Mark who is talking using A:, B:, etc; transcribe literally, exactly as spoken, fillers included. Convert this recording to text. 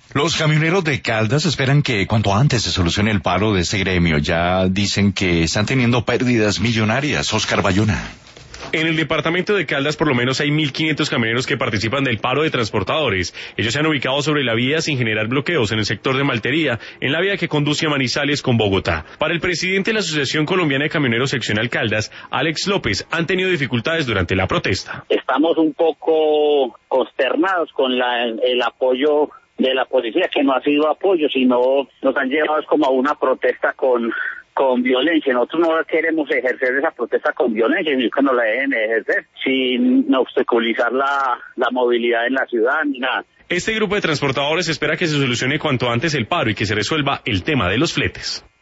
A: Los camioneros de Caldas esperan que cuanto antes se solucione el paro de este gremio. Ya dicen que están teniendo pérdidas millonarias. Oscar Bayona.
B: En el departamento de Caldas por lo menos hay mil quinientos camioneros que participan del paro de transportadores. Ellos se han ubicado sobre la vía sin generar bloqueos en el sector de Maltería, en la vía que conduce a Manizales con Bogotá. Para el presidente de la Asociación Colombiana de Camioneros Seccional Caldas, Alex López, han tenido dificultades durante la protesta.
C: Estamos un poco consternados con la, el apoyo de la policía, que no ha sido apoyo, sino nos han llevado como a una protesta con... con violencia. Nosotros no queremos ejercer esa protesta con violencia, ni que nos la dejen ejercer, sin obstaculizar la, la movilidad en la ciudad, ni nada.
B: Este grupo de transportadores espera que se solucione cuanto antes el paro y que se resuelva el tema de los fletes.